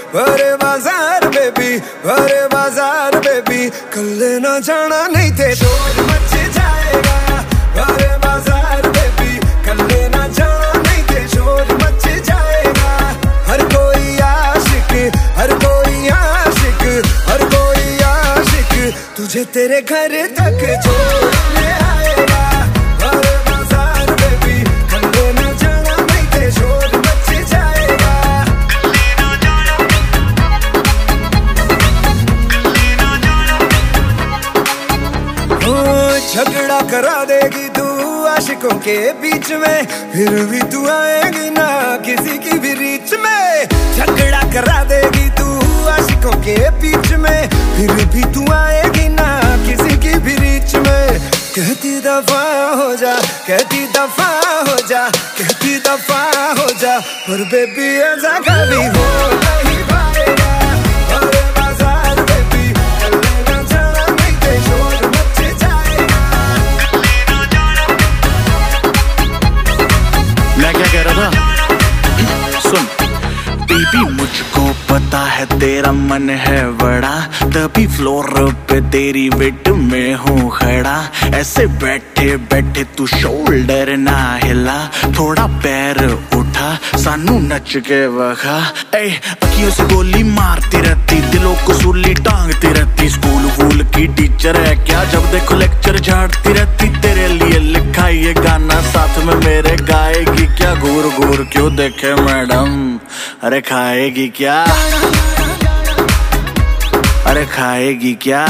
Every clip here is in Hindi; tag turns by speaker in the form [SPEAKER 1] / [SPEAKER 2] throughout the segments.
[SPEAKER 1] भरे बाजार बेबी, भरे बाजार बेबी, कल ना जाना नहीं थे शोर मच जाएगा। भरे बाजार बेबी, कल ना जाना नहीं थे शोर मच जाएगा। हर कोई आशिक, हर कोई आशिक, हर कोई आशिक तुझे तेरे घर तक छोड़ने आएगा। भरे बाजार बेबी, कल ना जाना नहीं थे शोर मच जाएगा। झगड़ा करा देगी तू आशिकों के बीच में, फिर भी तू आएगी ना किसी की भी रीच में। झगड़ा करा देगी तू आशिकों के बीच में, फिर भी तू आएगी ना किसी की भी रीच में। कहती दफा हो जा, कहती दफा हो जा, कहती दफा हो जा, पर बेबी ऐसा कभी हो नहीं पाएगा। अरे बाजार बेबी, कल ना जाना नहीं थे शोर मच जाएगा।
[SPEAKER 2] मैं क्या कह रहा था, सुन बेबी, मुझको पता है तेरा मन है बड़ा, तभी फ्लोर पे तेरी वेट में हूँ खड़ा। ऐसे बैठे बैठे तू शोल्डर ना हिला, थोड़ा पैर उठा सानू नच के वखा। अखियों से गोली मारती रहती, दिलों को सूली टांगती रहती। स्कूल वूल की टीचर है क्या, जब देखो लेक्चर झाड़ती रहती। तेरे लिए लिखा ये गाना साथ में मेरे गाएगी क्या, घूर घूर क्यों देखे मैडम, अरे खाएगी क्या, अरे खाएगी क्या।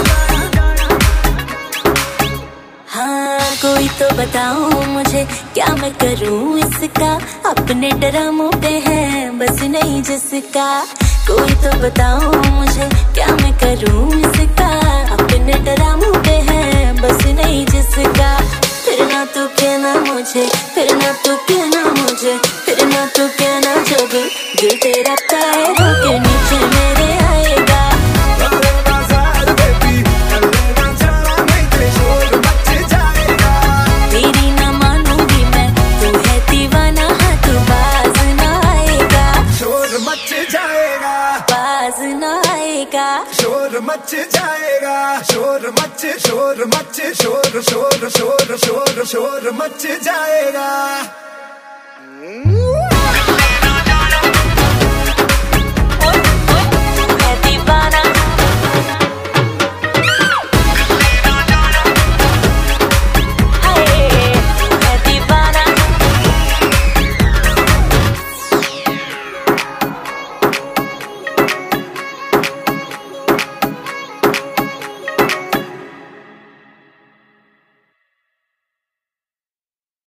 [SPEAKER 3] हाँ कोई तो बताओ मुझे, क्या मैं करूँ इसका, अपने ड्रामों पे है बस नहीं जिसका। कोई तो बताओ मुझे, क्या मैं करूँ इसका, अपने ड्रामों पे है बस नहीं जिसका। फिर ना तू कहना मुझे, फिर ना तू कहना मुझे, फिर ना तू कहना जब दिल तेरा पैरों के नीचे मेरे आएगा।
[SPEAKER 1] भरे बाजार बेबी, कल ना जाना नहीं थे शोर मच जाएगा।
[SPEAKER 3] तेरी ना मानूंगी मैं, तू है दीवाना, हाँ तू बाज ना आएगा।
[SPEAKER 1] शोर मच जाएगा,
[SPEAKER 3] बाज ना आएगा।
[SPEAKER 1] शोर मच जाएगा, शोर मच, शोर मच, शोर शोर शोर शोर शोर मच जाएगा।